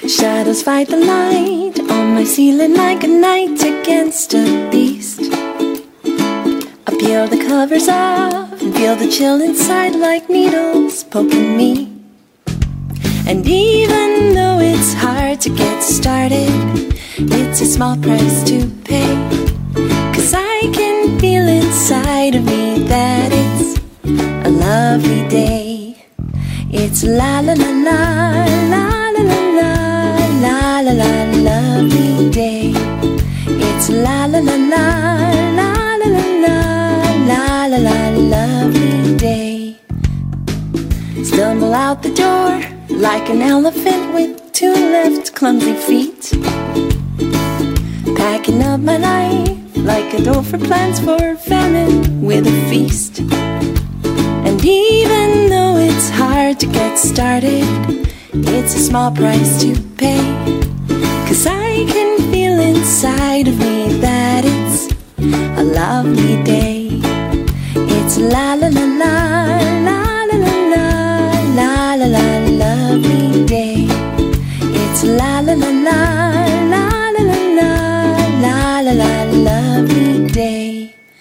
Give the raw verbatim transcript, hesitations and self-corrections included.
Shadows fight the light on my ceiling like a knight against a beast. I peel the covers off and feel the chill inside like needles poking me. And even though it's hard to get started, it's a small price to pay. 'Cause I can feel inside of me that it's a lovely day. It's la la la la la la la la la la la lovely day. It's la la la la la la la la la la la lovely day. Stumble out the door like an elephant with two left clumsy feet, packing up my life like a dough for plans for famine with a feast. And even though it's hard to get started, it's a small price to pay. 'Cause I can feel inside of me that it's a lovely day.